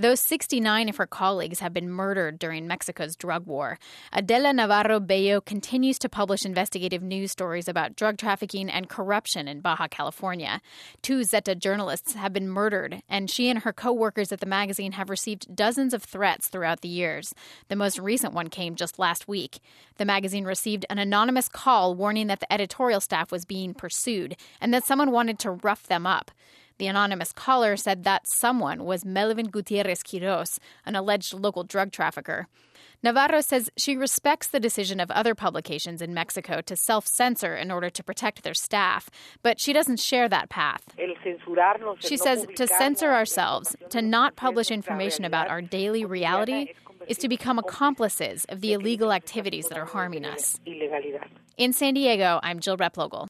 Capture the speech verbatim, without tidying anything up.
Those sixty-nine of her colleagues have been murdered during Mexico's drug war. Adela Navarro Bello continues to publish investigative news stories about drug trafficking and corruption in Baja California. Two Zeta journalists have been murdered, and she and her co-workers at the magazine have received dozens of threats throughout the years. The most recent one came just last week. The magazine received an anonymous call warning that the editorial staff was being pursued and that someone wanted to rough them up. The anonymous caller said that someone was Melvin Gutierrez Quiros, an alleged local drug trafficker. Navarro says she respects the decision of other publications in Mexico to self-censor in order to protect their staff, but she doesn't share that path. She says to censor ourselves, to not publish information about our daily reality, is to become accomplices of the illegal activities that are harming us. In San Diego, I'm Jill Replogle.